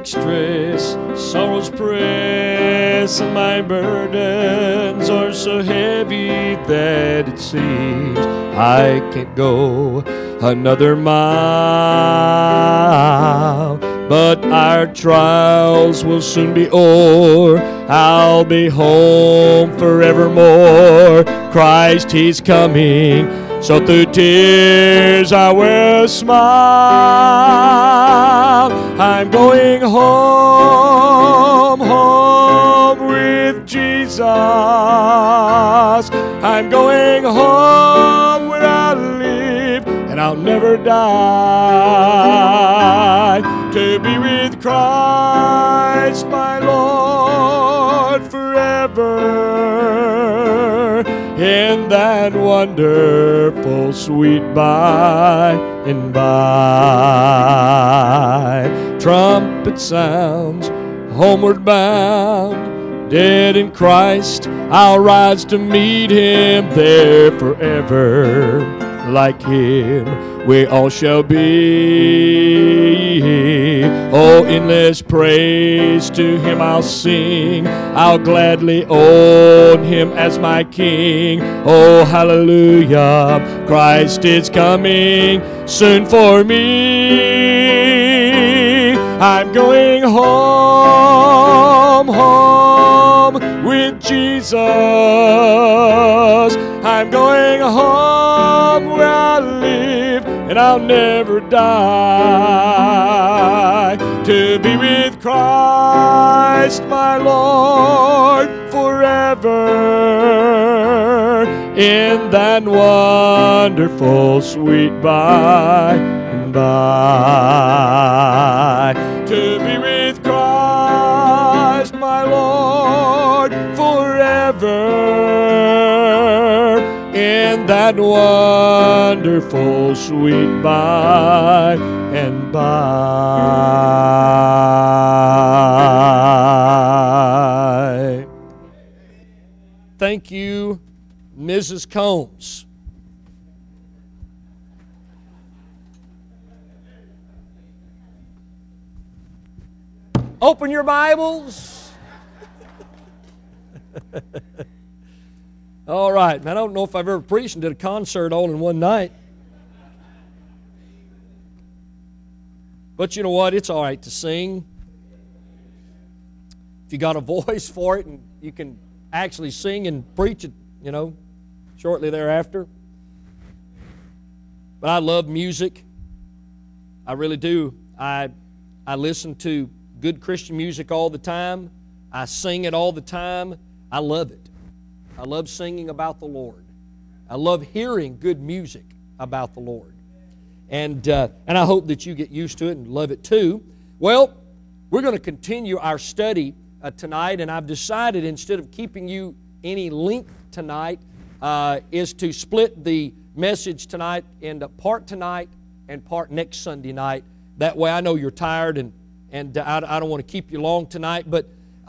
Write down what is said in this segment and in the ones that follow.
like stress, sorrows press, and my burdens are so heavy that it seems I can't go another mile. But our trials will soon be o'er. I'll be home forevermore. Christ, He's coming, so through tears I will smile. I'm going home, home with Jesus. I'm going home where I live, and I'll never die. To be with Christ my Lord forever, in that wonderful sweet by and by. Trumpet sounds, homeward bound, dead in Christ, I'll rise to meet Him there forever. Like Him we all shall be. Oh, endless praise to Him I'll sing. I'll gladly own Him as my King. Oh, hallelujah, Christ is coming soon for me. I'm going home, home with Jesus. I'm going home where I live, and I'll never die. To be with Christ my Lord forever, in that wonderful sweet by and by. To be with Christ my Lord forever, in that wonderful sweet by and by. Thank you, Mrs. Combs. Open your Bibles. All right. I don't know if I've ever preached and did a concert all in one night. But you know what? It's all right to sing. If you got a voice for it and you can actually sing and preach it, you know, shortly thereafter. But I love music. I really do. I listen to good Christian music all the time. I sing it all the time. I love it. I love singing about the Lord. I love hearing good music about the Lord. And I hope that you get used to it and love it too. Well, we're going to continue our study tonight, and I've decided instead of keeping you any length tonight is to split the message tonight into part tonight and part next Sunday night. That way I know you're tired and I don't want to keep you long tonight, but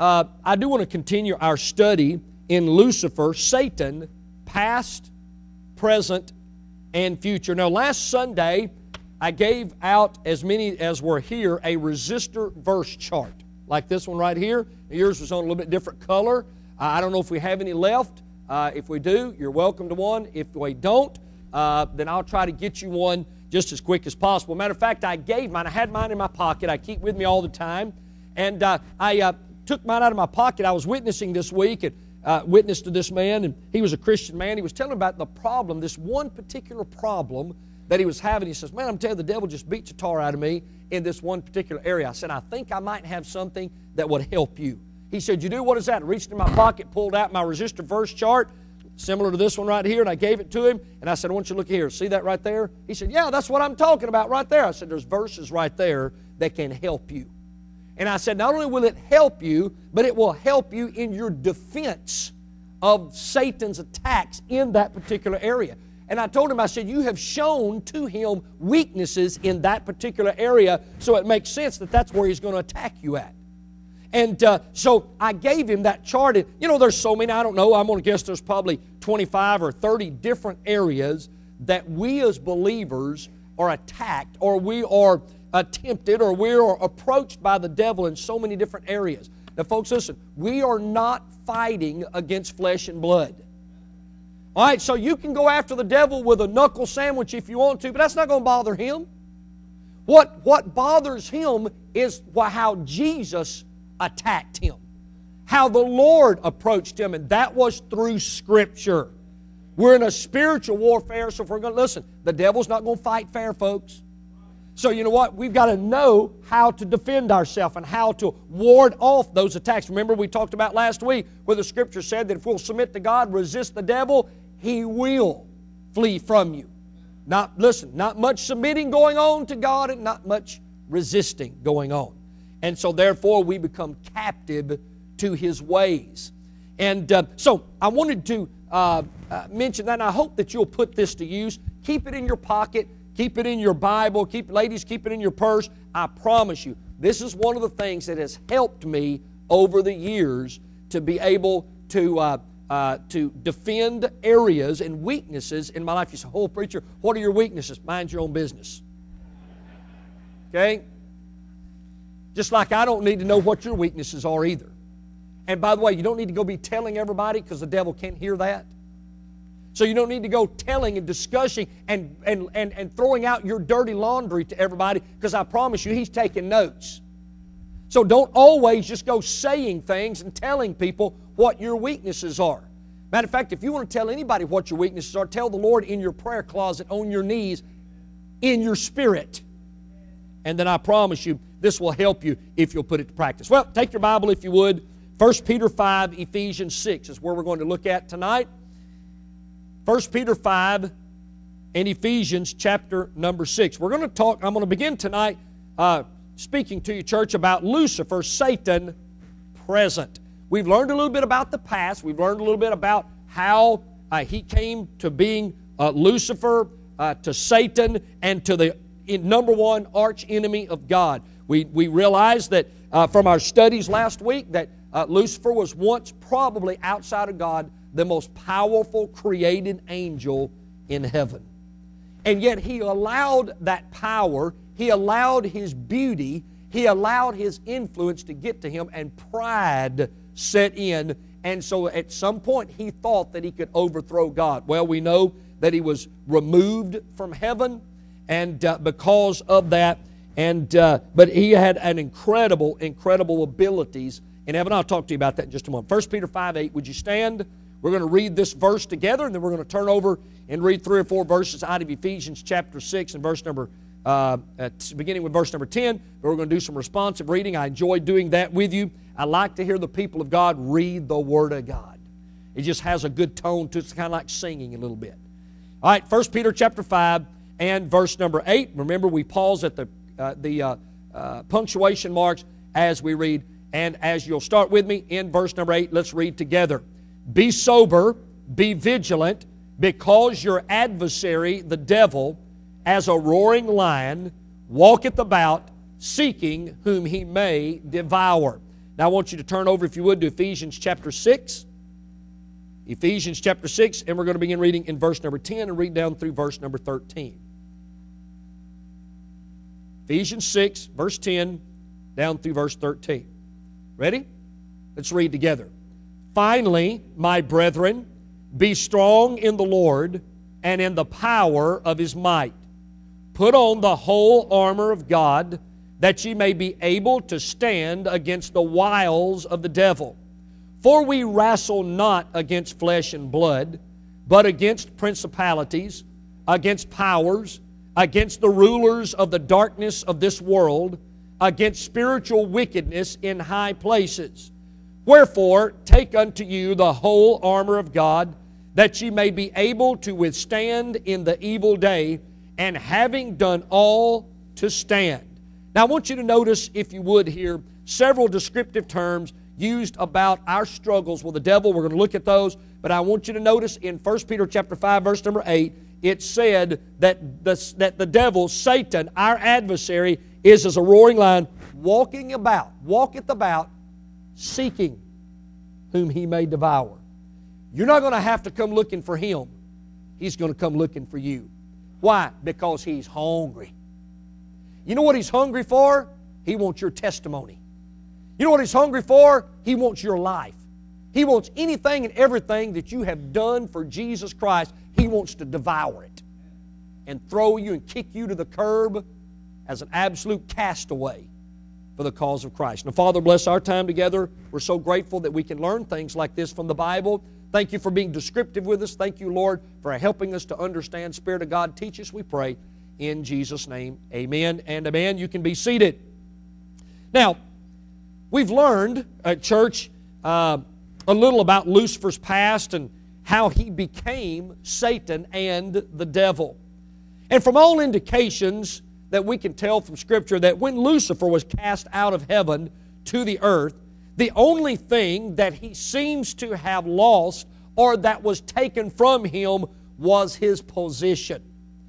I do want to continue our study in Lucifer, Satan, past, present, and future. Now, last Sunday, I gave out, as many as were here, a resistor verse chart, like this one right here. Yours was on a little bit different color. I don't know if we have any left. If we do, you're welcome to one. If we don't, then I'll try to get you one just as quick as possible. Matter of fact, I gave mine. I had mine in my pocket. I keep with me all the time. And I took mine out of my pocket. I was witnessing this week and witnessed to this man, and he was a Christian man. He was telling about the problem, this one particular problem that he was having. He says, man, I'm telling you, the devil just beat the tar out of me in this one particular area. I said, I think I might have something that would help you. He said, you do? What is that? I reached in my pocket, pulled out my resistor verse chart, similar to this one right here, and I gave it to him, and I said, I want you to look here. See that right there? He said, yeah, that's what I'm talking about right there. I said, there's verses right there that can help you. And I said, not only will it help you, but it will help you in your defense of Satan's attacks in that particular area. And I told him, I said, you have shown to him weaknesses in that particular area, so it makes sense that that's where he's going to attack you at. And so I gave him that chart. And, you know, there's so many, I don't know, I'm going to guess there's probably 25 or 30 different areas that we as believers are attacked, or we are tempted or we're approached by the devil in so many different areas. Now, folks, listen, we are not fighting against flesh and blood. All right, so you can go after the devil with a knuckle sandwich if you want to, but that's not going to bother him. What bothers him is how Jesus attacked him, how the Lord approached him, and that was through Scripture. We're in a spiritual warfare, so if we're going to listen, the devil's not going to fight fair, folks. So you know what? We've got to know how to defend ourselves and how to ward off those attacks. Remember we talked about last week where the Scripture said that if we'll submit to God, resist the devil, he will flee from you. Not much submitting going on to God and not much resisting going on. And so therefore we become captive to his ways. And so I wanted to mention that, and I hope that you'll put this to use. Keep it in your pocket. Keep it in your Bible. Ladies, keep it in your purse. I promise you, this is one of the things that has helped me over the years to be able to defend areas and weaknesses in my life. You say, oh, preacher, what are your weaknesses? Mind your own business. Okay? Just like I don't need to know what your weaknesses are either. And by the way, you don't need to go be telling everybody because the devil can't hear that. So you don't need to go telling and discussing and throwing out your dirty laundry to everybody, because I promise you, he's taking notes. So don't always just go saying things and telling people what your weaknesses are. Matter of fact, if you want to tell anybody what your weaknesses are, tell the Lord in your prayer closet, on your knees, in your spirit. And then I promise you, this will help you if you'll put it to practice. Well, take your Bible if you would. 1 Peter 5, Ephesians 6 is where we're going to look at tonight. 1 Peter 5 and Ephesians chapter number 6. I'm going to begin tonight speaking to you, church, about Lucifer, Satan, present. We've learned a little bit about the past. We've learned a little bit about how he came to being Lucifer, to Satan, and to the number one arch enemy of God. We realized that from our studies last week that Lucifer was once probably outside of God the most powerful created angel in heaven. And yet he allowed that power, he allowed his beauty, he allowed his influence to get to him, and pride set in. And so at some point he thought that he could overthrow God. Well, we know that he was removed from heaven, and because of that, but he had an incredible abilities in heaven. I'll talk to you about that in just a moment. 1 Peter 5:8. Would you stand? We're going to read this verse together, and then we're going to turn over and read 3 or 4 verses out of Ephesians chapter 6 and beginning with verse number 10. But we're going to do some responsive reading. I enjoy doing that with you. I like to hear the people of God read the Word of God. It just has a good tone to it. It's kind of like singing a little bit. All right, 1 Peter chapter 5 and verse number 8. Remember, we pause at the punctuation marks as we read. And as you'll start with me in verse number 8, let's read together. Be sober, be vigilant, because your adversary, the devil, as a roaring lion, walketh about, seeking whom he may devour. Now I want you to turn over, if you would, to Ephesians chapter 6. Ephesians chapter 6, and we're going to begin reading in verse number 10 and read down through verse number 13. Ephesians 6, verse 10, down through verse 13. Ready? Let's read together. Finally, my brethren, be strong in the Lord and in the power of His might. Put on the whole armor of God, that ye may be able to stand against the wiles of the devil. For we wrestle not against flesh and blood, but against principalities, against powers, against the rulers of the darkness of this world, against spiritual wickedness in high places. Wherefore, take unto you the whole armor of God, that ye may be able to withstand in the evil day, and having done all, to stand. Now I want you to notice, if you would here, several descriptive terms used about our struggles with the devil. We're going to look at those, but I want you to notice in 1 Peter chapter 5, verse number 8, it said that the devil, Satan, our adversary, is as a roaring lion, walketh about, seeking whom he may devour. You're not going to have to come looking for him. He's going to come looking for you. Why? Because he's hungry. You know what he's hungry for? He wants your testimony. You know what he's hungry for? He wants your life. He wants anything and everything that you have done for Jesus Christ. He wants to devour it and throw you and kick you to the curb as an absolute castaway for the cause of Christ. Now, Father, bless our time together. We're so grateful that we can learn things like this from the Bible. Thank you for being descriptive with us. Thank you, Lord, for helping us to understand. Spirit of God, teach us, we pray. In Jesus' name, amen and amen. You can be seated. Now, we've learned at church a little about Lucifer's past and how he became Satan and the devil. And from all indications that we can tell from Scripture that when Lucifer was cast out of heaven to the earth, the only thing that he seems to have lost or that was taken from him was his position.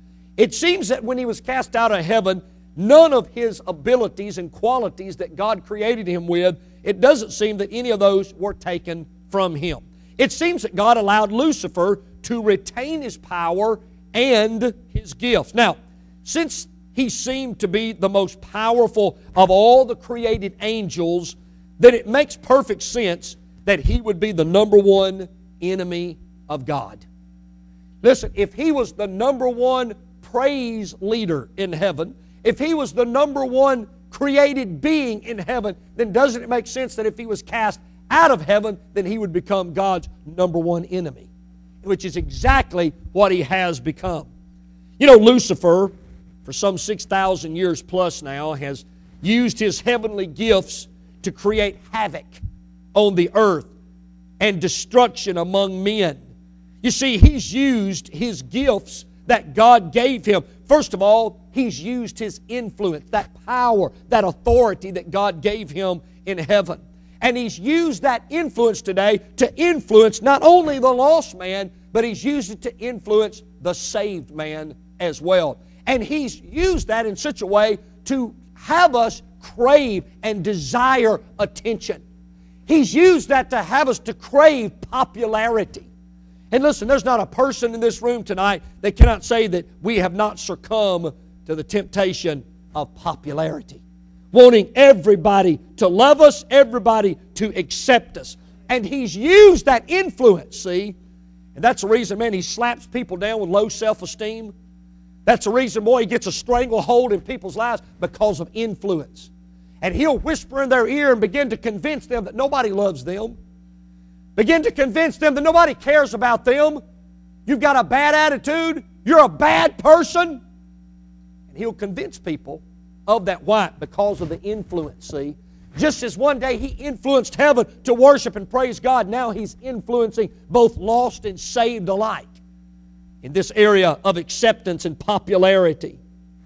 It seems that when he was cast out of heaven, none of his abilities and qualities that God created him with, it doesn't seem that any of those were taken from him. It seems that God allowed Lucifer to retain his power and his gifts. Now, since he seemed to be the most powerful of all the created angels, then it makes perfect sense that he would be the number one enemy of God. Listen, if he was the number one praise leader in heaven, if he was the number one created being in heaven, then doesn't it make sense that if he was cast out of heaven, then he would become God's number one enemy, which is exactly what he has become. You know, Lucifer, for some 6,000 years plus now, has used his heavenly gifts to create havoc on the earth and destruction among men. You see, he's used his gifts that God gave him. First of all, he's used his influence, that power, that authority that God gave him in heaven. And he's used that influence today to influence not only the lost man, but he's used it to influence the saved man as well. And he's used that in such a way to have us crave and desire attention. He's used that to have us to crave popularity. And listen, there's not a person in this room tonight that cannot say that we have not succumbed to the temptation of popularity. Wanting everybody to love us, everybody to accept us. And he's used that influence, see? And that's the reason, man, he slaps people down with low self-esteem. That's the reason, boy, he gets a stranglehold in people's lives because of influence. And he'll whisper in their ear and begin to convince them that nobody loves them. Begin to convince them that nobody cares about them. You've got a bad attitude. You're a bad person. And he'll convince people of that. Why? Because of the influence, see? Just as one day he influenced heaven to worship and praise God, now he's influencing both lost and saved alike in this area of acceptance and popularity.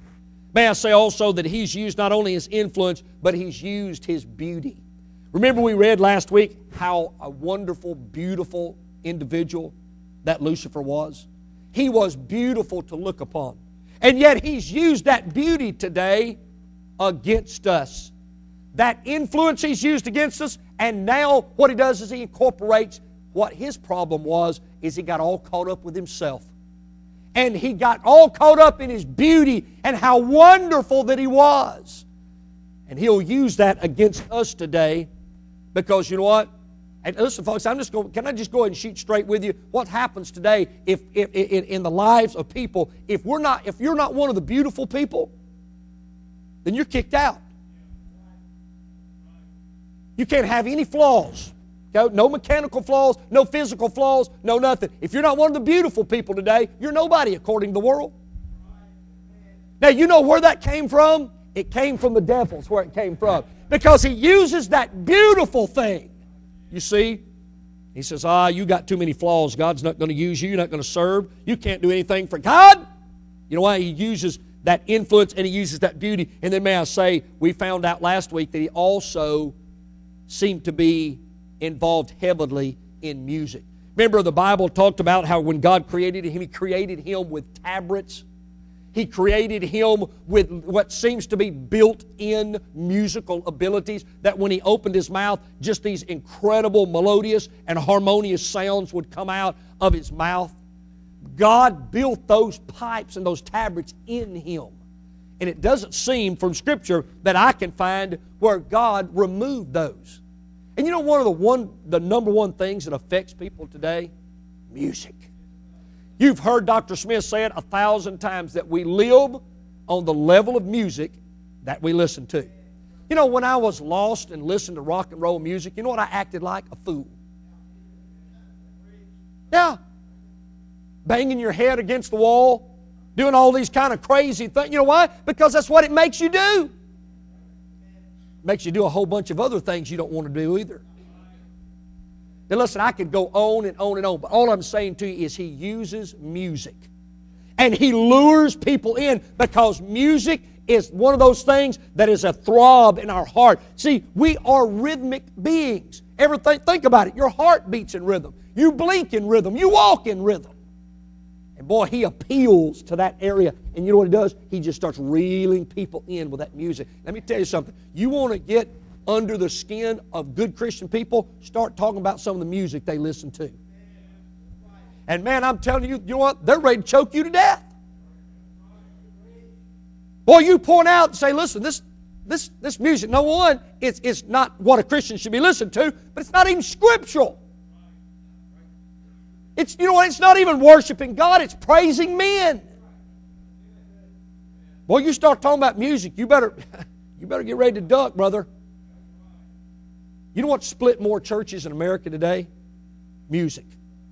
May I say also that he's used not only his influence, but he's used his beauty. Remember we read last week how a wonderful, beautiful individual that Lucifer was? He was beautiful to look upon. And yet he's used that beauty today against us. That influence he's used against us, and now what he does is he incorporates what his problem was, is he got all caught up with himself. And he got all caught up in his beauty and how wonderful that he was. And he'll use that against us today because you know what? And listen, folks, can I just go ahead and shoot straight with you? What happens today if in the lives of people, if you're not one of the beautiful people, then you're kicked out. You can't have any flaws. No mechanical flaws, no physical flaws, no nothing. If you're not one of the beautiful people today, you're nobody according to the world. Now, you know where that came from? It came from the devil's where it came from. Because he uses that beautiful thing. You see? He says, you got too many flaws. God's not going to use you. You're not going to serve. You can't do anything for God. You know why? He uses that influence and he uses that beauty. And then may I say, we found out last week that he also seemed to be involved heavily in music. Remember the Bible talked about how when God created him, he created him with tabrets. He created him with what seems to be built-in musical abilities, that when he opened his mouth, just these incredible melodious and harmonious sounds would come out of his mouth. God built those pipes and those tabrets in him. And it doesn't seem from Scripture that I can find where God removed those. And you know the number one things that affects people today? Music. You've heard Dr. Smith say it 1,000 times that we live on the level of music that we listen to. You know, when I was lost and listened to rock and roll music, you know what I acted like? A fool. Yeah. Banging your head against the wall, doing all these kind of crazy things. You know why? Because that's what it makes you do. It makes you do a whole bunch of other things you don't want to do either. Now listen, I could go on and on and on, but all I'm saying to you is He uses music. And He lures people in because music is one of those things that is a throb in our heart. See, we are rhythmic beings. Everything, think about it. Your heart beats in rhythm. You blink in rhythm. You walk in rhythm. And boy, He appeals to that area. And you know what He does? He just starts reeling people in with that music. Let me tell you something. You want to get under the skin of good Christian people, start talking about some of the music they listen to. And man, I'm telling you, you know what? They're ready to choke you to death. Boy, you point out and say, listen, this music, no one, it's not what a Christian should be listening to, but it's not even scriptural. It's, you know what, it's not even worshiping God, it's praising men. Boy, you start talking about music, you better get ready to duck, brother. You know what split more churches in America today? Music.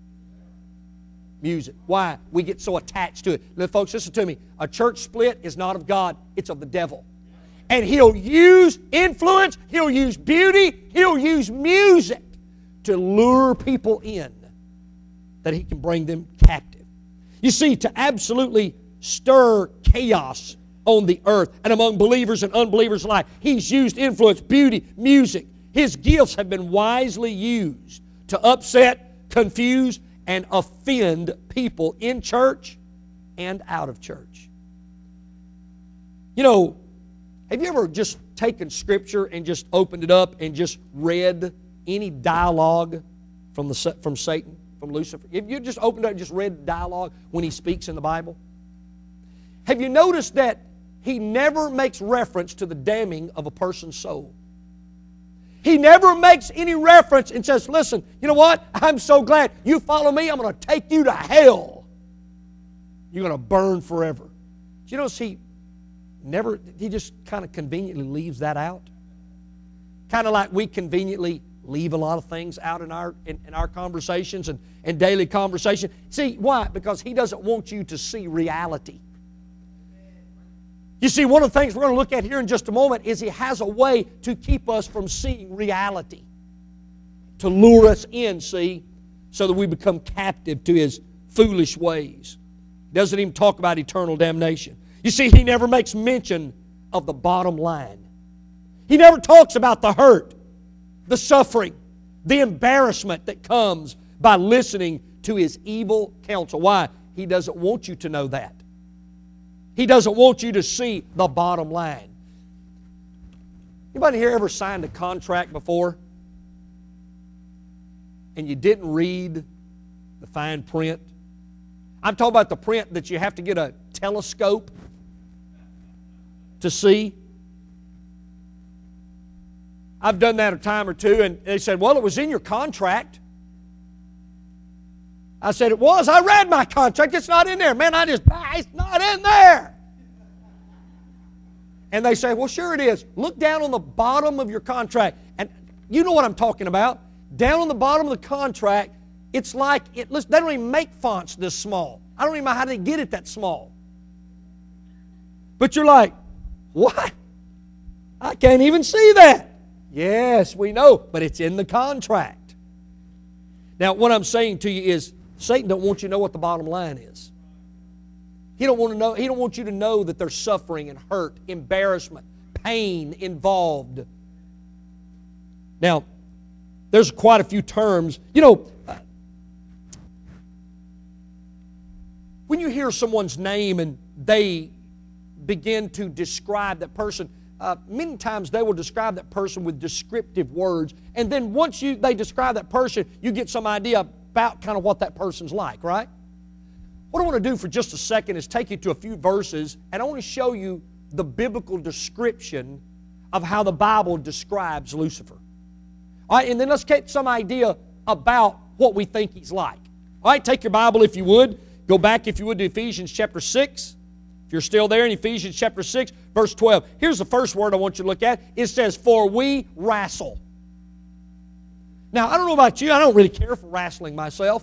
Music. Why? We get so attached to it. Now, folks, listen to me. A church split is not of God. It's of the devil. And he'll use influence, he'll use beauty, he'll use music to lure people in that he can bring them captive. You see, to absolutely stir chaos on the earth and among believers and unbelievers alike, He's used influence, beauty, music. His gifts have been wisely used to upset, confuse, and offend people in church and out of church. You know, have you ever just taken Scripture and just opened it up and just read any dialogue from Satan, from Lucifer? Have you just opened it up and just read dialogue when he speaks in the Bible? Have you noticed that he never makes reference to the damning of a person's soul? He never makes any reference and says, listen, you know what? I'm so glad you follow me. I'm going to take you to hell. You're going to burn forever. Do you notice he just kind of conveniently leaves that out? Kind of like we conveniently leave a lot of things out in our conversations and daily conversation. See, why? Because He doesn't want you to see reality. You see, one of the things we're going to look at here in just a moment is He has a way to keep us from seeing reality. To lure us in, see, so that we become captive to His foolish ways. He doesn't even talk about eternal damnation. You see, He never makes mention of the bottom line. He never talks about the hurt, the suffering, the embarrassment that comes by listening to His evil counsel. Why? He doesn't want you to know that. He doesn't want you to see the bottom line. Anybody here ever signed a contract before and you didn't read the fine print? I'm talking about the print that you have to get a telescope to see. I've done that a time or two, and they said, well, it was in your contract. I said, it was. I read my contract. It's not in there. Man, it's not in there. And they say, well, sure it is. Look down on the bottom of your contract. And you know what I'm talking about. Down on the bottom of the contract, it's like, they don't even make fonts this small. I don't even know how they get it that small. But you're like, what? I can't even see that. Yes, we know, but it's in the contract. Now, what I'm saying to you is, Satan don't want you to know what the bottom line is. He don't want to know. He don't want you to know that there's suffering and hurt, embarrassment, pain involved. Now, there's quite a few terms. You know, when you hear someone's name and they begin to describe that person, many times they will describe that person with descriptive words, and then once they describe that person, you get some idea about kind of what that person's like, right? What I want to do for just a second is take you to a few verses, and I want to show you the biblical description of how the Bible describes Lucifer. All right, and then let's get some idea about what we think he's like. All right, take your Bible if you would. Go back if you would to Ephesians chapter 6. If you're still there in Ephesians chapter 6, verse 12. Here's the first word I want you to look at. It says, for we wrestle. Now, I don't know about you. I don't really care for wrestling myself.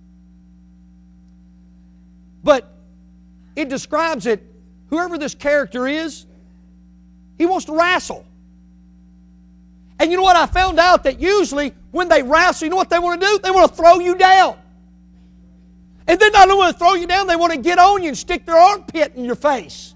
But it describes that whoever this character is, he wants to wrestle. And you know what? I found out that usually when they wrestle, you know what they want to do? They want to throw you down. And then not only want to throw you down, they want to get on you and stick their armpit in your face.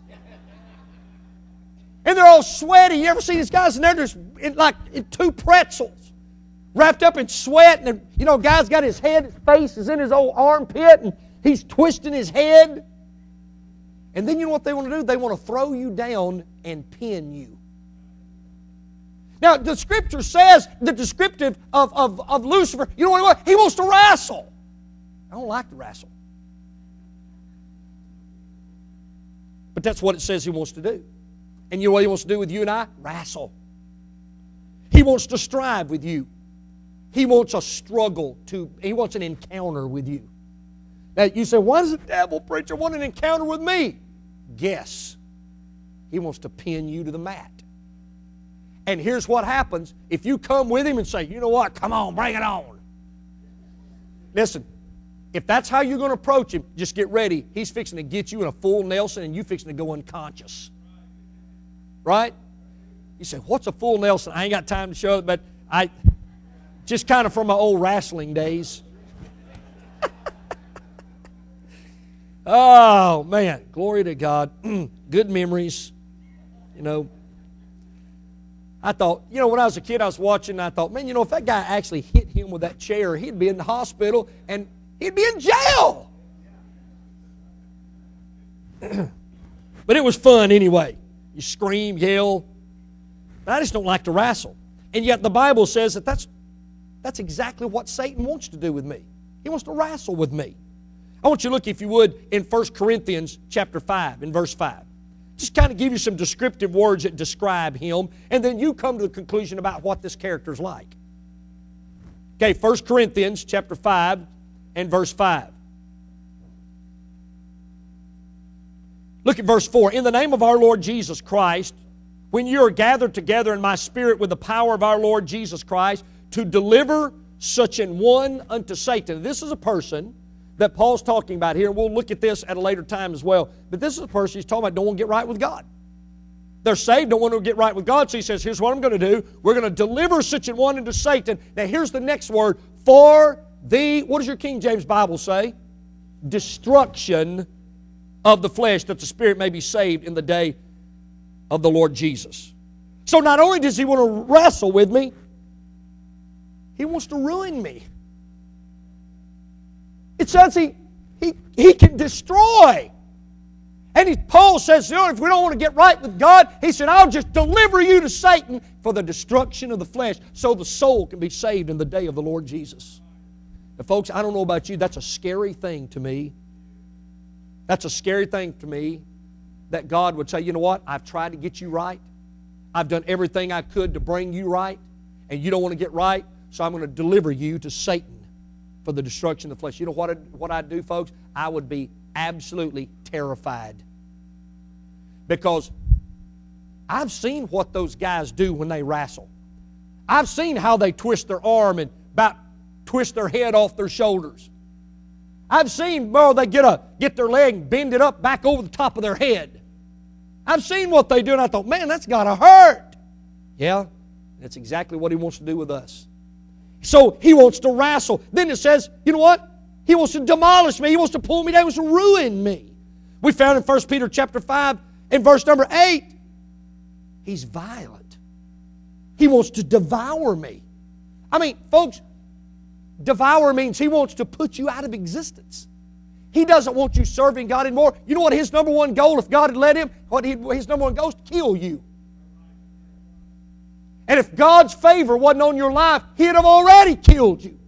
And they're all sweaty. You ever see these guys in there just like two pretzels wrapped up in sweat? And you know, guy's got his head, his face is in his old armpit, and he's twisting his head. And then you know what they want to do? They want to throw you down and pin you. Now, the Scripture says, the descriptive of Lucifer, you know what? He wants to wrestle. I don't like to wrestle. But that's what it says he wants to do. And you know what he wants to do with you and I? Wrestle. He wants to strive with you. He wants a struggle he wants an encounter with you. Now, you say, why does the devil, preacher, want an encounter with me? Guess. He wants to pin you to the mat. And here's what happens. If you come with him and say, you know what, come on, bring it on. Listen, if that's how you're going to approach him, just get ready. He's fixing to get you in a full Nelson and you fixing to go unconscious. Right? You say, what's a full Nelson? I ain't got time to show it, but just kind of from my old wrestling days. Oh, man. Glory to God. Good memories. You know, I thought, you know, when I was a kid, I was watching, and I thought, man, you know, if that guy actually hit him with that chair, he'd be in the hospital, and he'd be in jail. But it was fun anyway. You scream, yell. But I just don't like to wrestle. And yet the Bible says that that's exactly what Satan wants to do with me. He wants to wrestle with me. I want you to look, if you would, in 1 Corinthians chapter 5, in verse 5. Just kind of give you some descriptive words that describe him, and then you come to the conclusion about what this character's like. Okay, 1 Corinthians chapter 5 and verse 5. Look at verse 4. In the name of our Lord Jesus Christ, when you are gathered together in my spirit with the power of our Lord Jesus Christ, to deliver such an one unto Satan. This is a person that Paul's talking about here. We'll look at this at a later time as well. But this is a person he's talking about don't want to get right with God. They're saved, don't want to get right with God. So he says, here's what I'm going to do. We're going to deliver such an one into Satan. Now here's the next word. For the, what does your King James Bible say? Destruction of the flesh, that the spirit may be saved in the day of the Lord Jesus. So not only does he want to wrestle with me, he wants to ruin me. It says he can destroy. And Paul says, you know, if we don't want to get right with God, he said, I'll just deliver you to Satan for the destruction of the flesh so the soul can be saved in the day of the Lord Jesus. Now, folks, I don't know about you, that's a scary thing to me. That's a scary thing to me that God would say, you know what, I've tried to get you right. I've done everything I could to bring you right, and you don't want to get right, so I'm going to deliver you to Satan for the destruction of the flesh. You know what I'd do, folks? I would be absolutely terrified. Because I've seen what those guys do when they wrestle. I've seen how they twist their arm and about twist their head off their shoulders. I've seen, well, they get their leg and bend it up back over the top of their head. I've seen what they do, and I thought, man, that's got to hurt. Yeah, that's exactly what he wants to do with us. So he wants to wrestle. Then it says, you know what? He wants to demolish me. He wants to pull me down. He wants to ruin me. We found in 1 Peter chapter 5 and verse number 8, he's violent. He wants to devour me. I mean, folks, devour means he wants to put you out of existence. He doesn't want you serving God anymore. You know what his number one goal, if God had let him, his number one goal is to kill you. And if God's favor wasn't on your life, He'd have already killed you.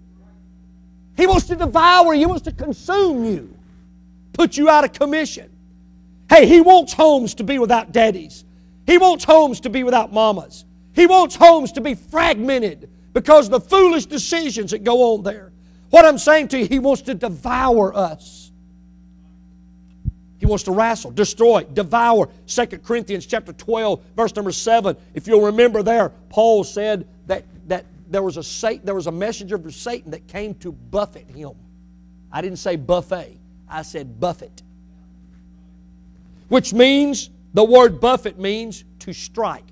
He wants to devour you. He wants to consume you. Put you out of commission. Hey, He wants homes to be without daddies. He wants homes to be without mamas. He wants homes to be fragmented because of the foolish decisions that go on there. What I'm saying to you, He wants to devour us. He wants to wrestle, destroy, devour. 2 Corinthians chapter 12, verse number 7. If you'll remember there, Paul said that there was a messenger of Satan that came to buffet him. I didn't say buffet. I said buffet. Which means, the word buffet means to strike.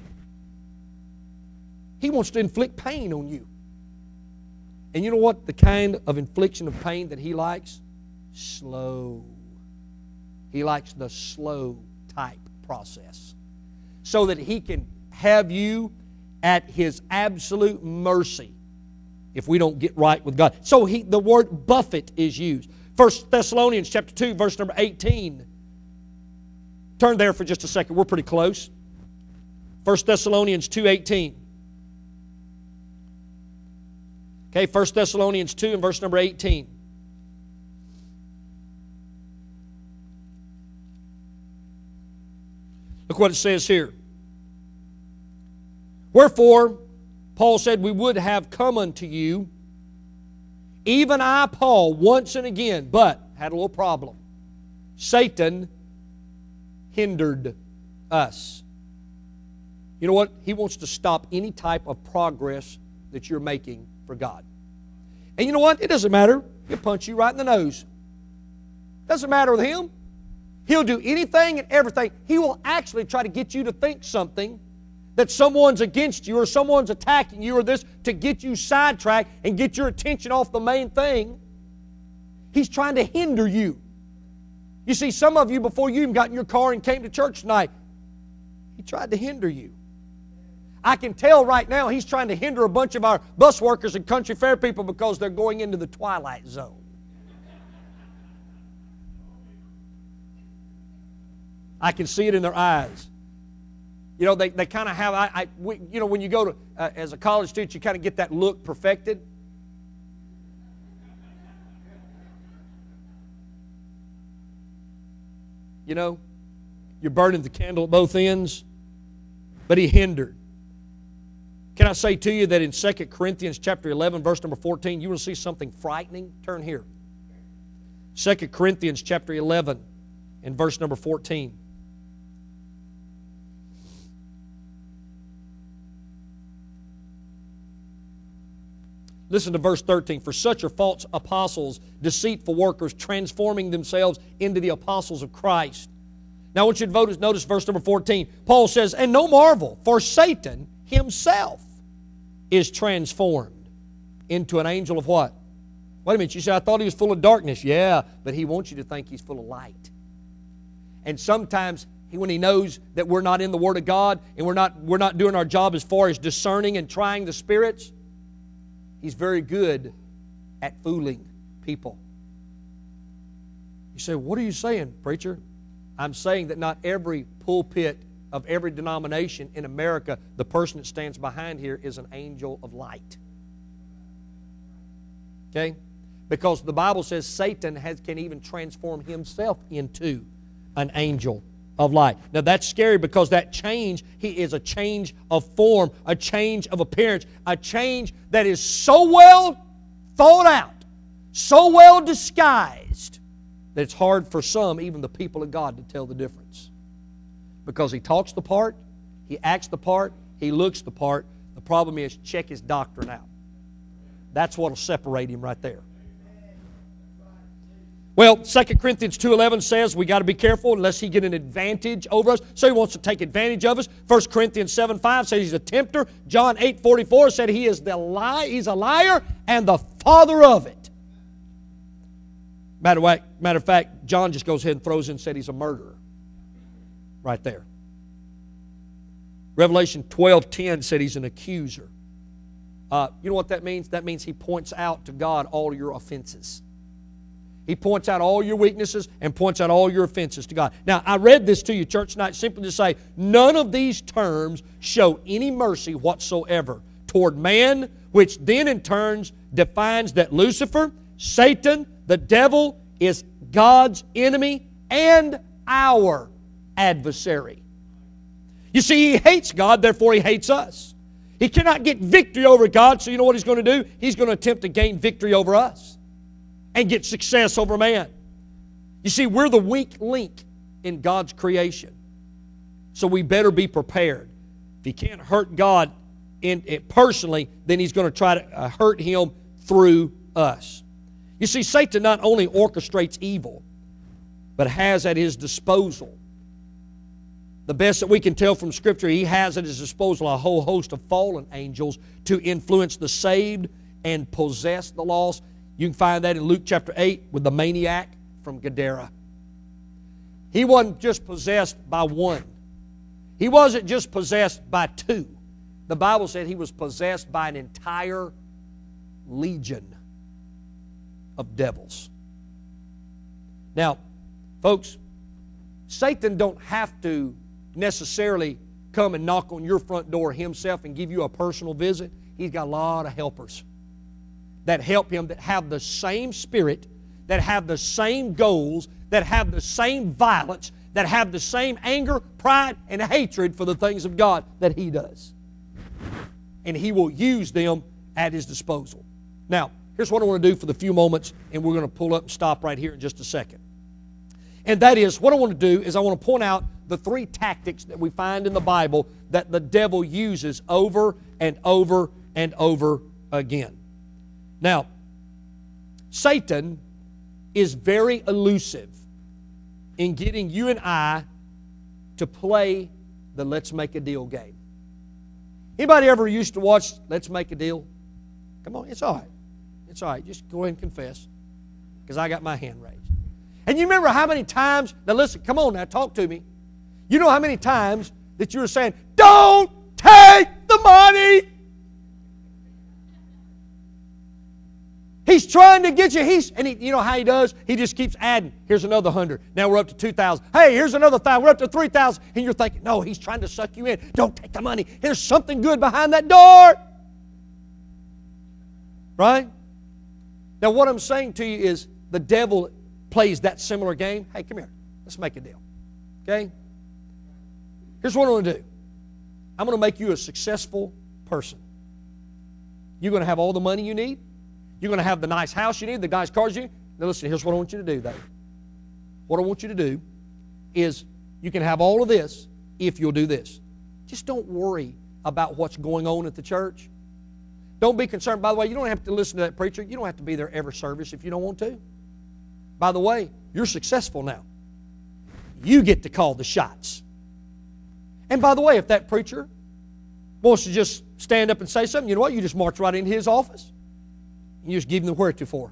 He wants to inflict pain on you. And you know what the kind of infliction of pain that he likes? Slow. He likes the slow type process. So that he can have you at his absolute mercy if we don't get right with God. So the word buffet is used. 1 Thessalonians chapter 2, verse number 18. Turn there for just a second. We're pretty close. 1 Thessalonians 2:18. Okay, 1 Thessalonians 2 and verse number 18. Look what it says here. Wherefore, Paul said, we would have come unto you, even I, Paul, once and again, but had a little problem. Satan hindered us. You know what? He wants to stop any type of progress that you're making for God. And you know what? It doesn't matter. He'll punch you right in the nose. Doesn't matter with him. He'll do anything and everything. He will actually try to get you to think something that someone's against you or someone's attacking you or this to get you sidetracked and get your attention off the main thing. He's trying to hinder you. You see, some of you, before you even got in your car and came to church tonight, he tried to hinder you. I can tell right now he's trying to hinder a bunch of our bus workers and country fair people because they're going into the twilight zone. I can see it in their eyes. You know, they kind of have, you know, when you go to, as a college student, you kind of get that look perfected. You know, you're burning the candle at both ends, but he hindered. Can I say to you that in 2 Corinthians chapter 11, verse number 14, you will see something frightening? Turn here. 2 Corinthians chapter 11 and verse number 14. Listen to verse 13. For such are false apostles, deceitful workers, transforming themselves into the apostles of Christ. Now I want you to notice verse number 14. Paul says, and no marvel, for Satan himself is transformed into an angel of what? Wait a minute, you say, I thought he was full of darkness. Yeah, but he wants you to think he's full of light. And sometimes when he knows that we're not in the Word of God and we're not doing our job as far as discerning and trying the spirits, he's very good at fooling people. You say, what are you saying, preacher? I'm saying that not every pulpit of every denomination in America, the person that stands behind here is an angel of light. Okay? Because the Bible says Satan can even transform himself into an angel of light. Now that's scary because that change, he is a change of form, a change of appearance, a change that is so well thought out, so well disguised, that it's hard for some, even the people of God, to tell the difference. Because he talks the part, he acts the part, he looks the part. The problem is, check his doctrine out. That's what will separate him right there. Well, 2 Corinthians 2:11 says we got to be careful lest he get an advantage over us. So he wants to take advantage of us. 1 Corinthians 7:5 says he's a tempter. John 8:44 said he's a liar and the father of it. Matter of fact, John just goes ahead and throws in and said he's a murderer. Right there. Revelation 12:10 said he's an accuser. You know what that means? That means he points out to God all your offenses. He points out all your weaknesses and points out all your offenses to God. Now, I read this to you, church tonight, simply to say, none of these terms show any mercy whatsoever toward man, which then in turn defines that Lucifer, Satan, the devil, is God's enemy and our adversary. You see, he hates God, therefore he hates us. He cannot get victory over God, so you know what he's going to do? He's going to attempt to gain victory over us and get success over man. You see, we're the weak link in God's creation. So we better be prepared. If he can't hurt God personally, then he's going to try to hurt him through us. You see, Satan not only orchestrates evil, but has at his disposal, the best that we can tell from Scripture, he has at his disposal a whole host of fallen angels to influence the saved and possess the lost. You can find that in Luke chapter 8 with the maniac from Gadara. He wasn't just possessed by one. He wasn't just possessed by two. The Bible said he was possessed by an entire legion of devils. Now, folks, Satan don't have to necessarily come and knock on your front door himself and give you a personal visit. He's got a lot of helpers that help him, that have the same spirit, that have the same goals, that have the same violence, that have the same anger, pride, and hatred for the things of God that he does. And he will use them at his disposal. Now, here's what I want to do for the few moments, and we're going to pull up and stop right here in just a second. And that is, what I want to do is I want to point out the three tactics that we find in the Bible that the devil uses over and over and over again. Now, Satan is very elusive in getting you and I to play the Let's Make a Deal game. Anybody ever used to watch Let's Make a Deal? Come on, it's all right. It's all right. Just go ahead and confess, because I got my hand raised. And you remember how many times, now listen, come on now, talk to me. You know how many times that you were saying, don't take the money. He's trying to get you. You know how he does? He just keeps adding. Here's another 100. Now we're up to 2,000. Hey, here's another 1,000. We're up to 3,000. And you're thinking, no, he's trying to suck you in. Don't take the money. There's something good behind that door. Right? Now what I'm saying to you is the devil plays that similar game. Hey, come here. Let's make a deal. Okay? Here's what I'm going to do. I'm going to make you a successful person. You're going to have all the money you need. You're going to have the nice house you need, the nice cars you need. Now listen, here's what I want you to do, Dave. What I want you to do is you can have all of this if you'll do this. Just don't worry about what's going on at the church. Don't be concerned. By the way, you don't have to listen to that preacher. You don't have to be there every service if you don't want to. By the way, you're successful now. You get to call the shots. And by the way, if that preacher wants to just stand up and say something, you know what? You just march right into his office. And you just give him the whereto.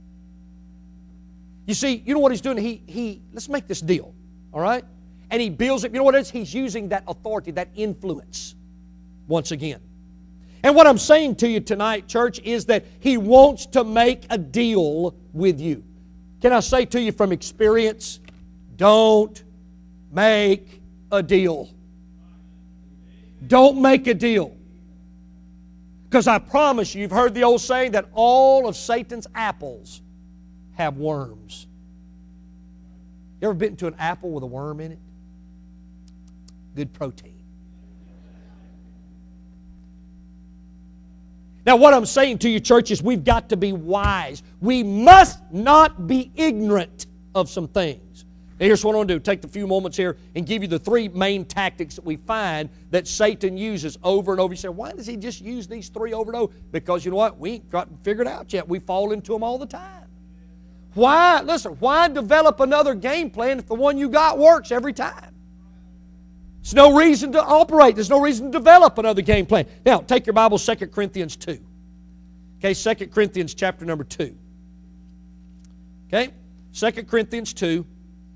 You see, you know what he's doing? Let's make this deal, all right? And he builds it. You know what it is? He's using that authority, that influence, once again. And what I'm saying to you tonight, church, is that he wants to make a deal with you. Can I say to you from experience, don't make a deal. Don't make a deal. Because I promise you, you've heard the old saying that all of Satan's apples have worms. You ever bitten into an apple with a worm in it? Good protein. Now what I'm saying to you, church, is we've got to be wise. We must not be ignorant of some things. Now here's what I want to do. Take the few moments here and give you the three main tactics that we find that Satan uses over and over. You say, why does he just use these three over and over? Because you know what? We ain't got figured out yet. We fall into them all the time. Why? Listen, why develop another game plan if the one you got works every time? There's no reason to operate. There's no reason to develop another game plan. Now, take your Bible, 2 Corinthians 2. Okay, 2 Corinthians chapter number 2. Okay, 2 Corinthians 2.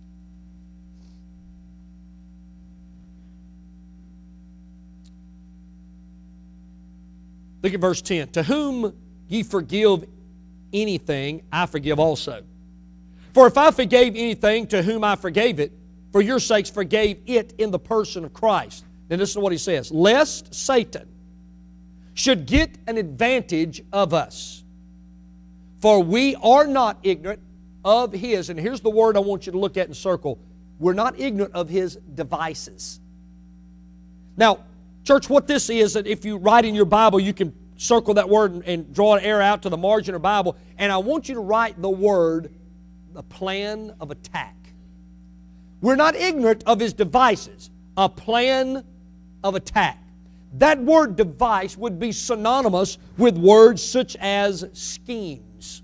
Look at verse 10. To whom ye forgive anything, I forgive also. For if I forgave anything to whom I forgave it, for your sakes forgave it in the person of Christ. Now listen to what he says. Lest Satan should get an advantage of us. For we are not ignorant of his, and here's the word I want you to look at and circle, we're not ignorant of His devices. Now, church, what this is, that if you write in your Bible, you can circle that word and draw an arrow out to the margin of Bible, and I want you to write the word, the plan of attack. We're not ignorant of His devices, a plan of attack. That word device would be synonymous with words such as schemes.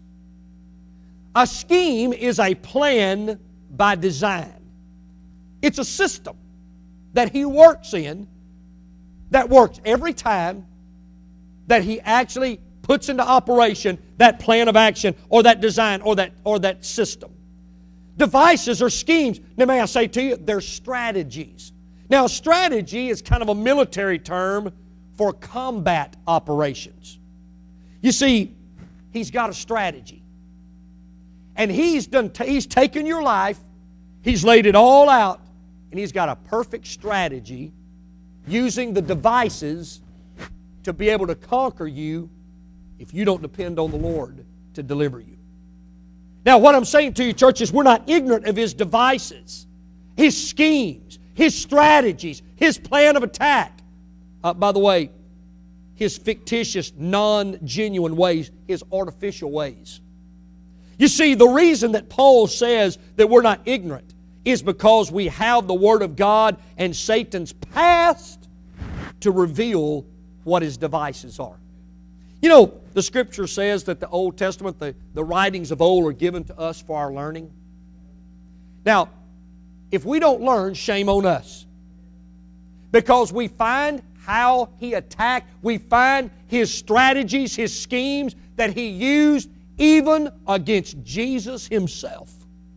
A scheme is a plan by design. It's a system that He works in that works every time that He actually puts into operation that plan of action or that design or that system. Devices or schemes, now may I say to you, they're strategies. Now, strategy is kind of a military term for combat operations. You see, He's got a strategy. And He's taken your life, He's laid it all out, and He's got a perfect strategy using the devices to be able to conquer you if you don't depend on the Lord to deliver you. Now, what I'm saying to you, church, is we're not ignorant of His devices, His schemes, His strategies, His plan of attack. By the way, His fictitious, non-genuine ways, His artificial ways. You see, the reason that Paul says that we're not ignorant is because we have the Word of God and Satan's past to reveal what his devices are. You know, the Scripture says that the Old Testament, the writings of old are given to us for our learning. Now, if we don't learn, shame on us. Because we find how He attacked, we find His strategies, His schemes that He used even against Jesus Himself.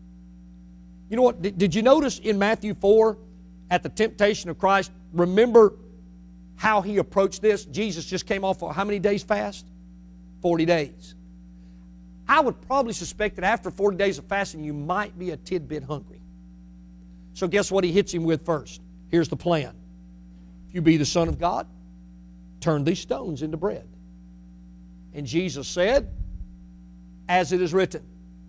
You know what? Did you notice in Matthew 4 at the temptation of Christ, remember how He approached this? Jesus just came off of how many days fast? 40 days. I would probably suspect that after 40 days of fasting, you might be a tidbit hungry. So guess what He hits him with first? Here's the plan. If you be the Son of God, turn these stones into bread. And Jesus said, as it is written,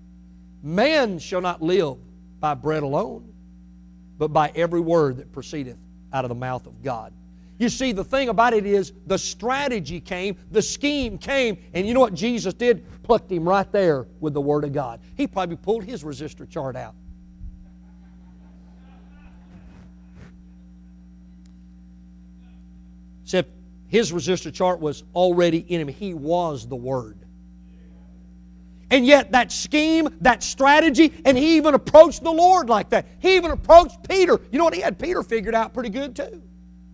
man shall not live by bread alone, but by every word that proceedeth out of the mouth of God. You see, the thing about it is the strategy came, the scheme came, and you know what Jesus did? Plucked him right there with the Word of God. He probably pulled his resistor chart out. Except his resistor chart was already in him. He was the Word. And yet that scheme, that strategy, and he even approached the Lord like that. He even approached Peter. You know what? He had Peter figured out pretty good too.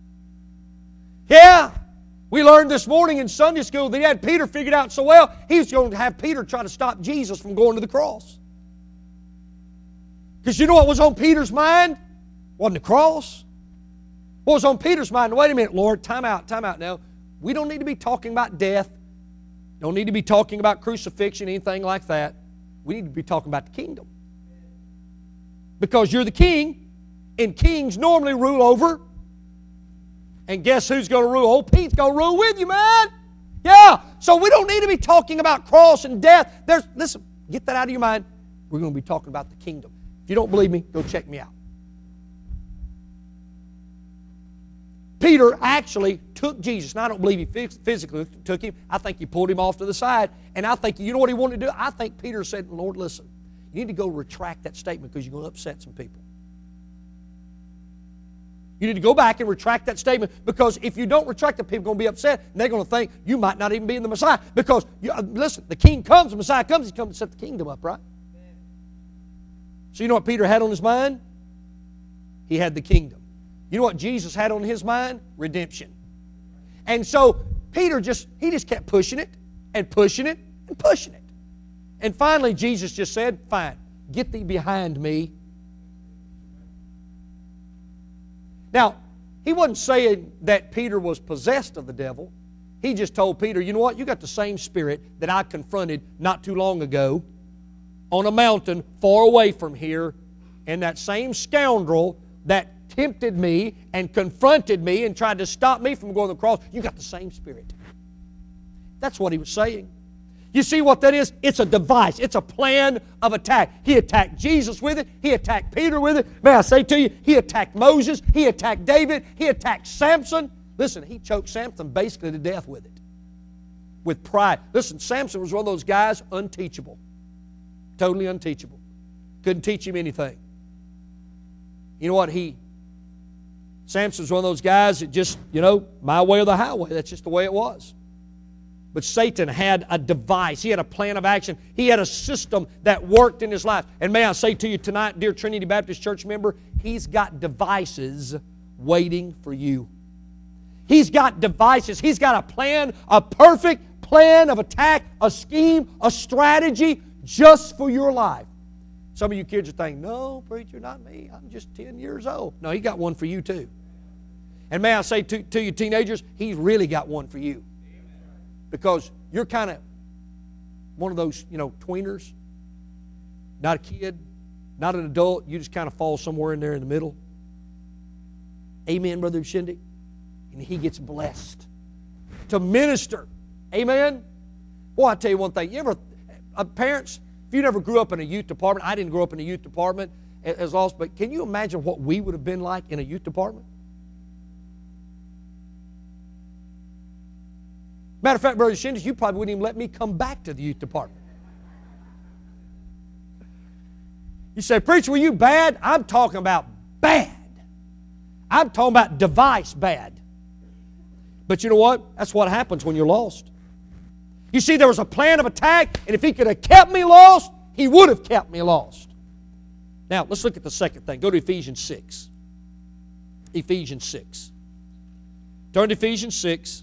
Yeah, we learned this morning in Sunday school that he had Peter figured out so well, he was going to have Peter try to stop Jesus from going to the cross. Because you know what was on Peter's mind? Wasn't the cross. What was on Peter's mind? Wait a minute, Lord, time out now. We don't need to be talking about death. Don't need to be talking about crucifixion, anything like that. We need to be talking about the kingdom. Because you're the king, and kings normally rule over. And guess who's going to rule? Old Pete's going to rule with you, man. Yeah. So we don't need to be talking about cross and death. Listen, get that out of your mind. We're going to be talking about the kingdom. If you don't believe me, go check me out. Peter actually took Jesus. Now, I don't believe he physically took him. I think he pulled him off to the side. And I think, you know what he wanted to do? I think Peter said, Lord, listen, you need to go retract that statement because you're going to upset some people. You need to go back and retract that statement because if you don't retract it, people are going to be upset and they're going to think you might not even be in the Messiah. Because, listen, the king comes, the Messiah comes, He's come to set the kingdom up, right? So you know what Peter had on his mind? He had the kingdom. You know what Jesus had on His mind? Redemption. And so Peter just kept pushing it and pushing it and pushing it. And finally Jesus just said, fine, get thee behind me. Now, He wasn't saying that Peter was possessed of the devil. He just told Peter, you know what? You got the same spirit that I confronted not too long ago on a mountain far away from here. And that same scoundrel that tempted me and confronted me and tried to stop me from going to the cross, you got the same spirit. That's what he was saying. You see what that is? It's a device. It's a plan of attack. He attacked Jesus with it. He attacked Peter with it. May I say to you, he attacked Moses. He attacked David. He attacked Samson. Listen, he choked Samson basically to death with it. With pride. Listen, Samson was one of those guys, unteachable. Totally unteachable. Couldn't teach him anything. You know what? Samson's one of those guys that just, my way or the highway. That's just the way it was. But Satan had a device. He had a plan of action. He had a system that worked in his life. And may I say to you tonight, dear Trinity Baptist Church member, he's got devices waiting for you. He's got devices. He's got a plan, a perfect plan of attack, a scheme, a strategy just for your life. Some of you kids are thinking, no, preacher, not me. I'm just 10 years old. No, he got one for you too. And may I say to you teenagers, he's really got one for you. Because you're kind of one of those, tweeners. Not a kid, not an adult. You just kind of fall somewhere in there in the middle. Amen, Brother Shindy? And he gets blessed to minister. Amen? Boy, I tell you one thing. You ever, parents, if you never grew up in a youth department, I didn't grow up in a youth department as lost, but can you imagine what we would have been like in a youth department? Matter of fact, Brother Shindy, you probably wouldn't even let me come back to the youth department. You say, preacher, were you bad? I'm talking about bad. I'm talking about device bad. But you know what? That's what happens when you're lost. You see, there was a plan of attack, and if he could have kept me lost, he would have kept me lost. Now, let's look at the second thing. Go to Ephesians 6. Ephesians 6. Turn to Ephesians 6.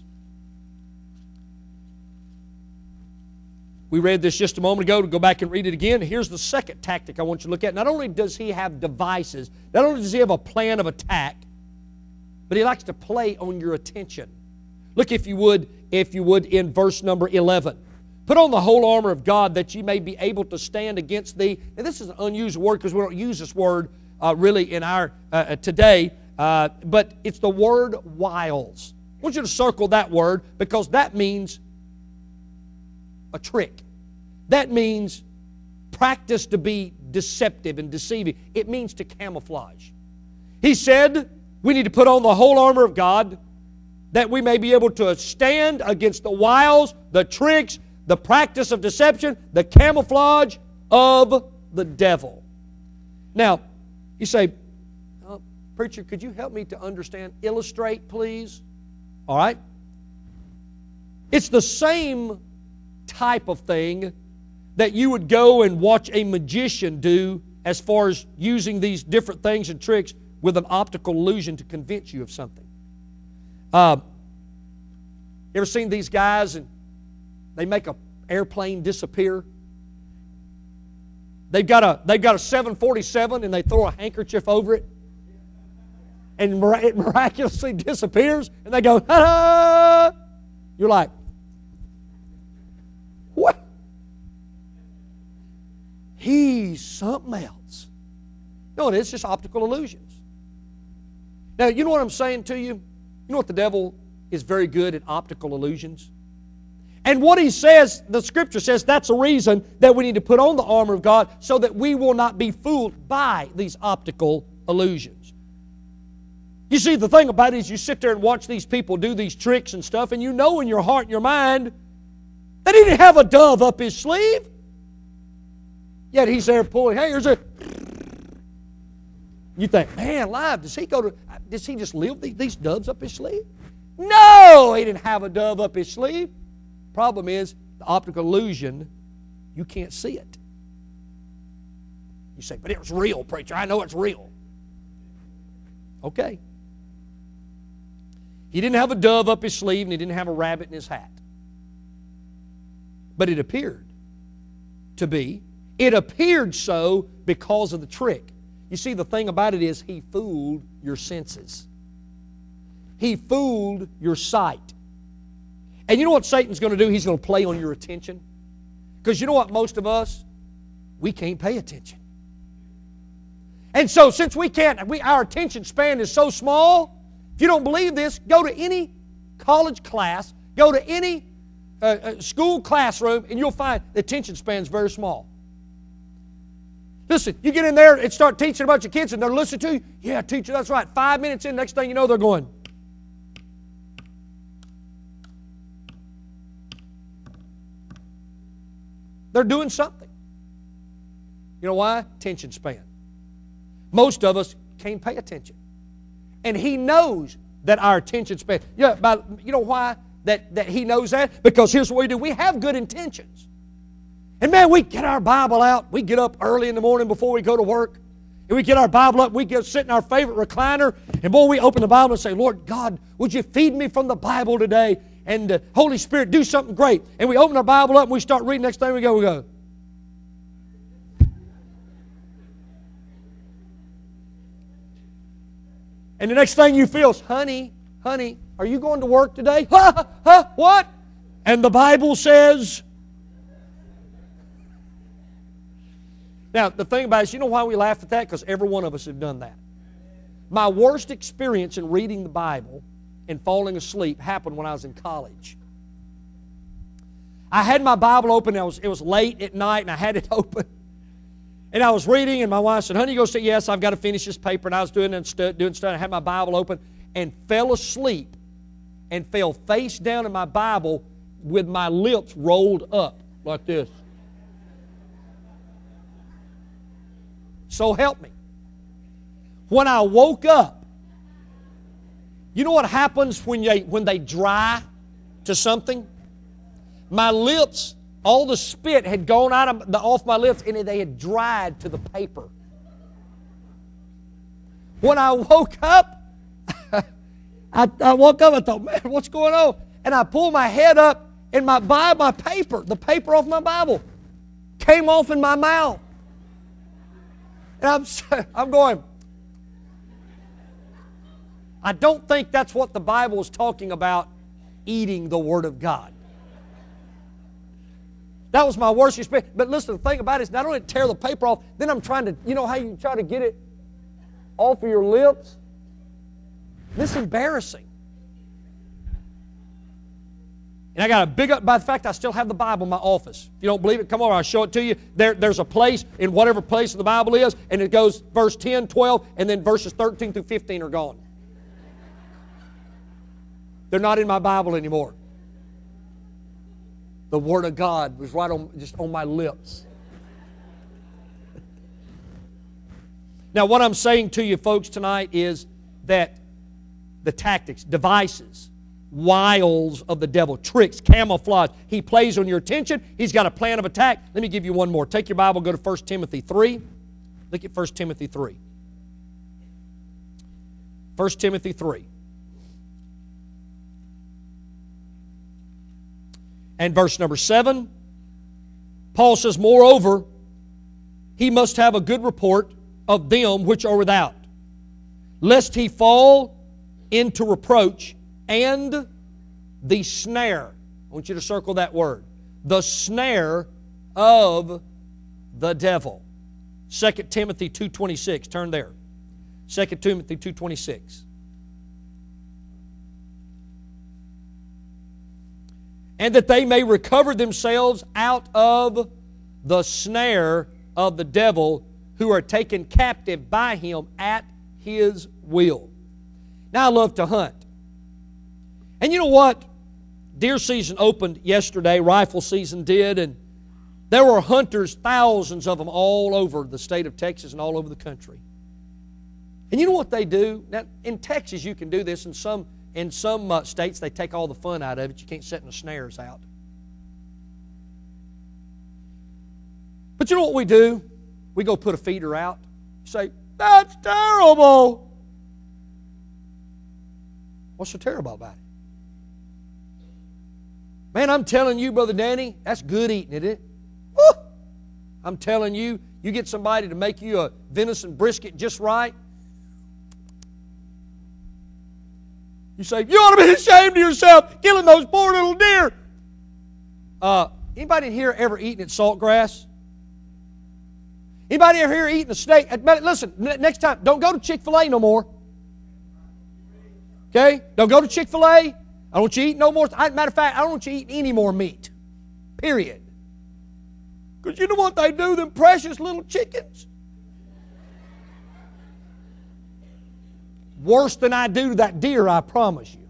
We read this just a moment ago. To go back and read it again. Here's the second tactic I want you to look at. Not only does he have devices, not only does he have a plan of attack, but he likes to play on your attention. Look, if you would, in verse number 11. Put on the whole armor of God that ye may be able to stand against the... Now, this is an unusual word because we don't use this word really in our today, but it's the word wiles. I want you to circle that word because that means a trick. That means practice to be deceptive and deceiving. It means to camouflage. He said we need to put on the whole armor of God that we may be able to stand against the wiles, the tricks, the practice of deception, the camouflage of the devil. Now, you say, preacher, could you help me to understand? Illustrate, please. All right? It's the same type of thing that you would go and watch a magician do as far as using these different things and tricks with an optical illusion to convince you of something. You ever seen these guys and they make an airplane disappear? They've got a 747 and they throw a handkerchief over it and it miraculously disappears and they go, ha-ha! You're like, what? He's something else. No, it's just optical illusions. Now, you know what I'm saying to you? You know what the devil is very good at optical illusions? And what he says, the Scripture says, that's a reason that we need to put on the armor of God so that we will not be fooled by these optical illusions. You see, the thing about it is you sit there and watch these people do these tricks and stuff, and you know in your heart and your mind that he didn't have a dove up his sleeve. Yet he's there pulling, hey, here's a... You think, man, alive, does he just live these doves up his sleeve? No, he didn't have a dove up his sleeve. Problem is, the optical illusion, you can't see it. You say, but it was real, preacher. I know it's real. Okay. He didn't have a dove up his sleeve and he didn't have a rabbit in his hat. But it appeared to be. It appeared so because of the trick. You see, the thing about it is he fooled your senses. He fooled your sight. And you know what Satan's going to do? He's going to play on your attention. Because you know what, most of us, we can't pay attention. And so since we can't, our attention span is so small, if you don't believe this, go to any college class, go to any school classroom, and you'll find the attention span is very small. Listen, you get in there and start teaching a bunch of kids, and they're listening to you. Yeah, teacher, that's right. 5 minutes in, next thing you know, they're going. They're doing something. You know why? Attention span. Most of us can't pay attention. And He knows that our attention span. Yeah, you know why that He knows that? Because here's what we do. We have good intentions. And man, we get our Bible out. We get up early in the morning before we go to work. And we get our Bible up. We sit in our favorite recliner. And boy, we open the Bible and say, Lord God, would you feed me from the Bible today? And Holy Spirit, do something great. And we open our Bible up and we start reading. Next thing we go. And the next thing you feel is, honey, are you going to work today? What? And the Bible says. Now, the thing about it is, you know why we laugh at that? Because every one of us have done that. My worst experience in reading the Bible and falling asleep happened when I was in college. I had my Bible open. It was late at night, and I had it open. And I was reading, and my wife said, honey, you go say, yes, I've got to finish this paper. And I was doing stuff. I had my Bible open and fell asleep and fell face down in my Bible with my lips rolled up like this. So help me. When I woke up, you know what happens when they dry to something? My lips, all the spit had gone off my lips, and they had dried to the paper. When I woke up, I woke up, I thought, man, what's going on? And I pulled my head up, and the paper off my Bible came off in my mouth. And I'm going, I don't think that's what the Bible is talking about, eating the Word of God. That was my worst experience. But listen, the thing about it is not only to tear the paper off, then I'm trying to, you know how you try to get it off of your lips? This is embarrassing. And I got a big up, by the fact I still have the Bible in my office. If you don't believe it, come over, I'll show it to you. There's a place, in whatever place of the Bible is, and it goes verse 10, 12, and then verses 13 through 15 are gone. They're not in my Bible anymore. The Word of God was just on my lips. Now, what I'm saying to you folks tonight is that the tactics, devices, wiles of the devil, tricks, camouflage, he plays on your attention. He's got a plan of attack. Let me give you one more. Take your Bible, go to 1 Timothy 3. Look at 1 Timothy 3. 1 Timothy 3. And verse number 7, Paul says, moreover, he must have a good report of them which are without, lest he fall into reproach and the snare. I want you to circle that word. The snare of the devil. 2 Timothy 2:26. Turn there. 2 Timothy 2:26. And that they may recover themselves out of the snare of the devil, who are taken captive by him at his will. Now, I love to hunt. And you know what? Deer season opened yesterday, rifle season did, and there were hunters, thousands of them, all over the state of Texas and all over the country. And you know what they do? Now, in Texas, you can do this. In some states, they take all the fun out of it. You can't set the snares out. But you know what we do? We go put a feeder out. You say, that's terrible. What's so terrible about it? Man, I'm telling you, Brother Danny, that's good eating, isn't it? Woo! I'm telling you, you get somebody to make you a venison brisket just right. You say, you ought to be ashamed of yourself killing those poor little deer. Anybody in here ever eaten at Saltgrass? Anybody ever here eating a steak? Listen, next time, don't go to Chick-fil-A no more. Okay? Don't go to Chick-fil-A. I don't want you eating no more. Matter of fact, I don't want you eating any more meat. Period. Because you know what they do, them precious little chickens? Worse than I do to that deer, I promise you.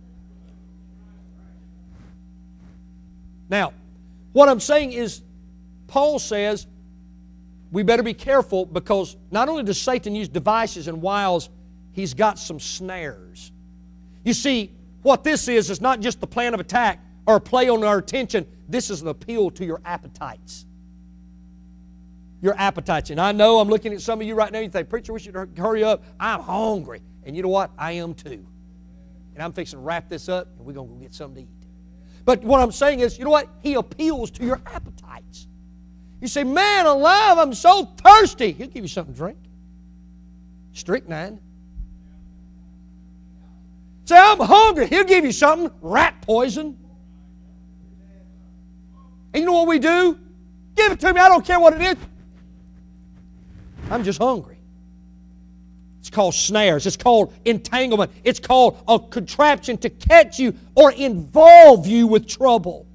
Now, what I'm saying is, Paul says, we better be careful because not only does Satan use devices and wiles, he's got some snares. You see, what this is not just the plan of attack or a play on our attention. This is an appeal to your appetites. Your appetites. And I know I'm looking at some of you right now, you think, preacher, we should hurry up. I'm hungry. And you know what? I am too. And I'm fixing to wrap this up, and we're going to go get something to eat. But what I'm saying is, you know what? He appeals to your appetites. You say, man alive, I'm so thirsty. He'll give you something to drink. Strychnine. Say, I'm hungry. He'll give you something. Rat poison. And you know what we do? Give it to me. I don't care what it is. I'm just hungry. It's called snares. It's called entanglement. It's called a contraption to catch you or involve you with trouble.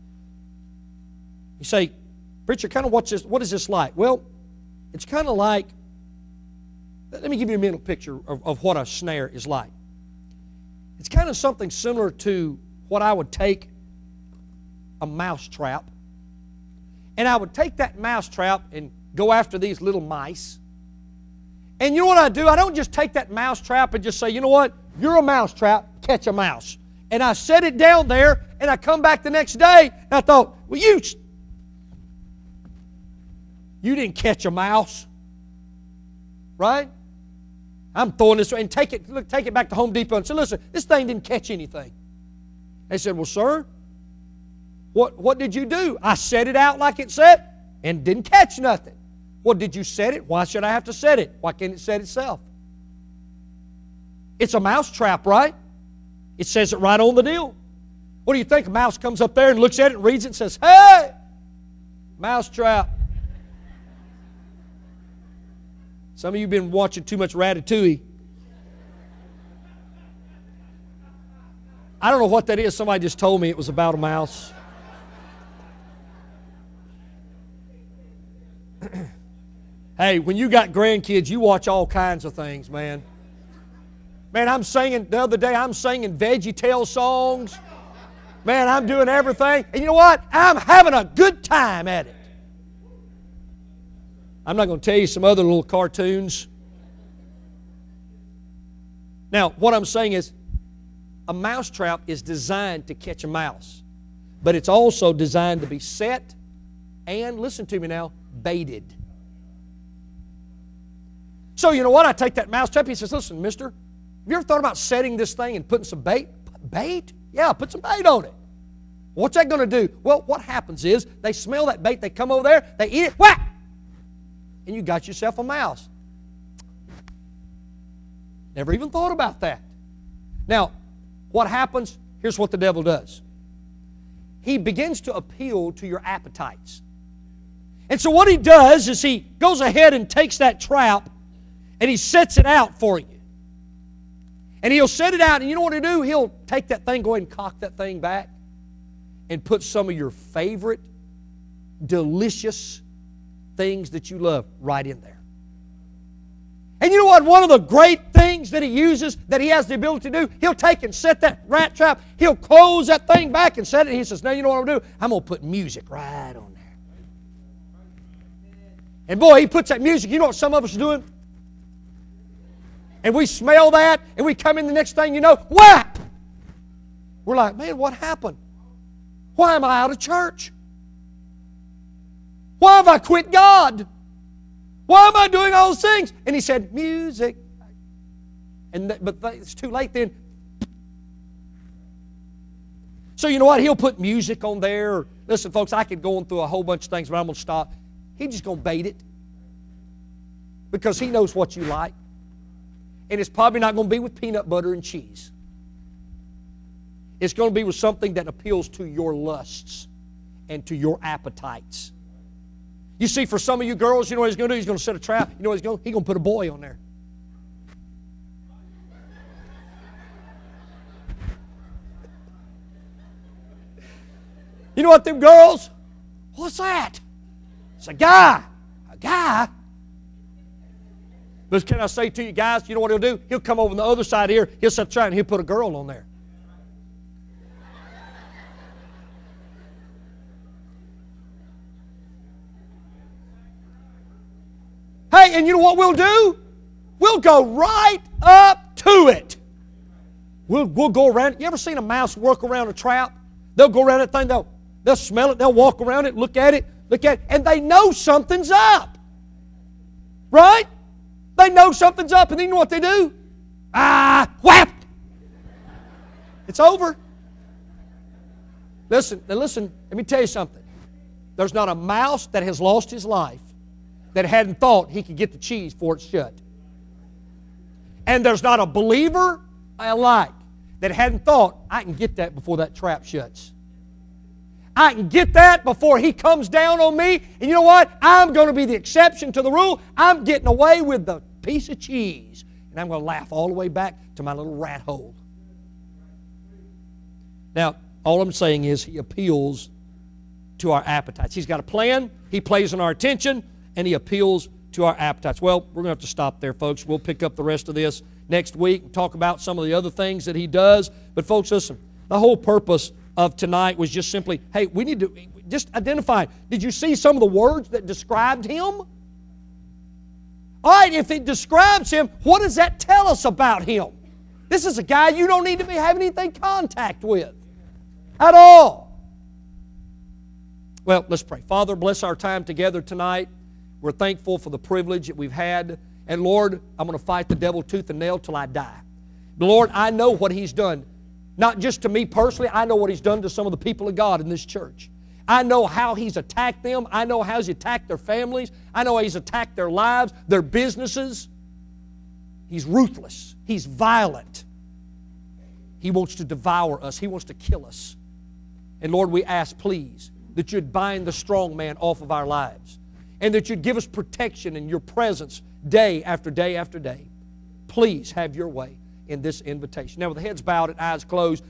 You say, preacher, kind of what is this like? Well, it's kind of like, let me give you a mental picture of what a snare is like. It's kind of something similar to what I would take a mouse trap, and I would take that mouse trap and go after these little mice. And you know what I do? I don't just take that mouse trap and just say, you know what? You're a mouse trap, catch a mouse. And I set it down there, and I come back the next day, and I thought, well, you didn't catch a mouse. Right? I'm throwing this, and take it back to Home Depot and say, listen, this thing didn't catch anything. They said, well, sir, what did you do? I set it out like it said, and didn't catch nothing. Well, did you set it? Why should I have to set it? Why can't it set itself? It's a mouse trap, right? It says it right on the deal. What do you think? A mouse comes up there and looks at it and reads it and says, hey, mouse trap. Some of you have been watching too much Ratatouille. I don't know what that is. Somebody just told me it was about a mouse. Hey, when you got grandkids, you watch all kinds of things, man. Man, the other day, I'm singing VeggieTale songs. Man, I'm doing everything. And you know what? I'm having a good time at it. I'm not going to tell you some other little cartoons. Now, what I'm saying is, a mousetrap is designed to catch a mouse. But it's also designed to be set and, listen to me now, baited. So, you know what? I take that mousetrap. He says, listen, mister, have you ever thought about setting this thing and putting some bait? Bait? Yeah, put some bait on it. What's that going to do? Well, what happens is they smell that bait, they come over there, they eat it, whack! And you got yourself a mouse. Never even thought about that. Now, what happens? Here's what the devil does. He begins to appeal to your appetites. And so what he does is he goes ahead and takes that trap and he sets it out for you. And he'll set it out, and you know what he'll do? He'll take that thing, go ahead and cock that thing back and put some of your favorite, delicious things that you love right in there. And you know what? One of the great things that he uses, that he has the ability to do, he'll take and set that rat trap, he'll close that thing back and set it, and he says, now you know what I'm going to do? I'm going to put music right on there. And boy, he puts that music, you know what some of us are doing? And we smell that, and we come in the next thing you know, whap! We're like, man, what happened? Why am I out of church? Why have I quit God? Why am I doing all those things? And he said, music. But it's too late then. So you know what? He'll put music on there. Listen, folks, I could go on through a whole bunch of things, but I'm going to stop. He's just going to bait it. Because he knows what you like. And it's probably not going to be with peanut butter and cheese. It's going to be with something that appeals to your lusts and to your appetites. You see, for some of you girls, you know what he's going to do? He's going to set a trap. You know what he's going to do? He's going to put a boy on there. You know what, them girls? What's that? It's a guy. A guy? But can I say to you guys, you know what he'll do? He'll come over on the other side here, he'll sit there and he'll put a girl on there. Hey, and you know what we'll do? We'll go right up to it. We'll go around. You ever seen a mouse work around a trap? They'll go around that thing, they'll smell it, they'll walk around it, look at it, and they know something's up. Right? They know something's up, and then you know what they do? Whap! It's over. Listen, let me tell you something. There's not a mouse that has lost his life that hadn't thought he could get the cheese before it's shut. And there's not a believer alike that hadn't thought, I can get that before that trap shuts. I can get that before he comes down on me. And you know what? I'm going to be the exception to the rule. I'm getting away with the piece of cheese. And I'm going to laugh all the way back to my little rat hole. Now, all I'm saying is he appeals to our appetites. He's got a plan. He plays on our attention. And he appeals to our appetites. Well, we're going to have to stop there, folks. We'll pick up the rest of this next week and talk about some of the other things that he does. But folks, listen, the whole purpose of tonight was just simply, hey, we need to just identify. Did you see some of the words that described him? All right, if it describes him, what does that tell us about him? This is a guy you don't need to be having anything contact with at all. Well, let's pray. Father, bless our time together tonight. We're thankful for the privilege that we've had. And Lord, I'm going to fight the devil tooth and nail till I die. But Lord, I know what he's done. Not just to me personally, I know what he's done to some of the people of God in this church. I know how he's attacked them. I know how he's attacked their families. I know how he's attacked their lives, their businesses. He's ruthless. He's violent. He wants to devour us. He wants to kill us. And Lord, we ask, please, that you'd bind the strong man off of our lives. And that you'd give us protection in your presence day after day after day. Please have your way in this invitation. Now with heads bowed and eyes closed,